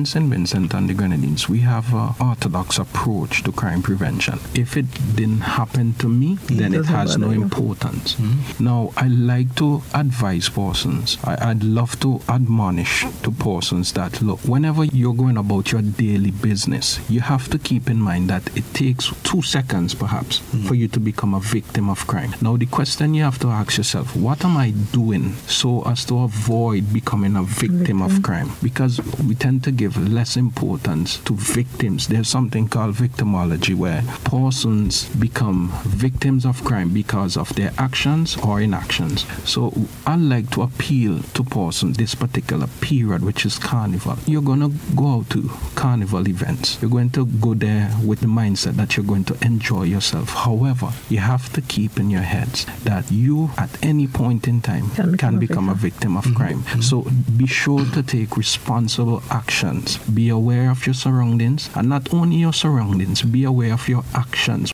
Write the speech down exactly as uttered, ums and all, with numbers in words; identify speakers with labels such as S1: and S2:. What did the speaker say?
S1: Saint Vincent and the Grenadines, we have an orthodox approach to crime prevention. If it didn't happen to me, then it has no importance. Mm-hmm. Now, I like to advise persons. I, I'd love to admonish to persons that, look, whenever you're going about your daily business, you have to keep in mind that it takes two seconds, perhaps, mm-hmm. for you to become a victim of crime. Now, the question you have to ask yourself, what am I doing so as to avoid becoming a victim, victim. of crime? Because we tend to give less importance to victims. There's something called victimology, where persons become victims of crime because of their actions or inactions. So I like to appeal to persons this particular period, which is Carnival. You're going to go out to Carnival events. You're going to go there with the mindset that you're going to enjoy yourself. However, you have to keep in your heads that you, at any point in time, can become, can become a, victim. a victim of mm-hmm. crime. Mm-hmm. So be sure to take responsible actions. Be aware of your surroundings, and not only your surroundings, be aware of your actions.